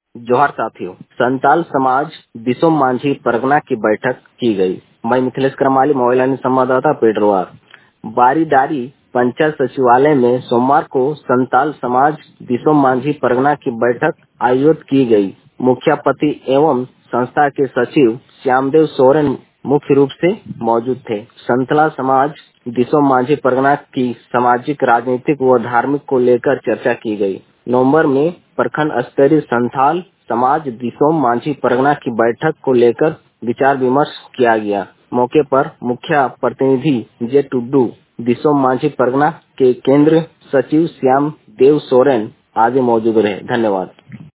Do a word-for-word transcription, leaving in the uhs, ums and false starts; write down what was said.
जोहार साथियों, संताल समाज दिसोम मांझी परगना की बैठक की गई। मैं मिथिलेश करमाली, मोबाइल संवाददाता पेटरवार। बारीदारी पंचायत सचिवालय में सोमवार को संताल समाज दिसोम मांझी परगना की बैठक आयोजित की गई। मुख्यापति एवं संस्था के सचिव श्यामदेव सोरेन मुख्य रूप से मौजूद थे। संतला समाज दिसोम मांझी परगना की सामाजिक, राजनीतिक व धार्मिक को लेकर चर्चा की गई। नवंबर में प्रखंड स्तरीय संथाल समाज दिसोम मांझी परगना की बैठक को लेकर विचार विमर्श किया गया। मौके पर मुख्य प्रतिनिधि जे टुड्डू, दिसोम मांझी परगना के केंद्र सचिव श्याम देव सोरेन आदि मौजूद रहे। धन्यवाद।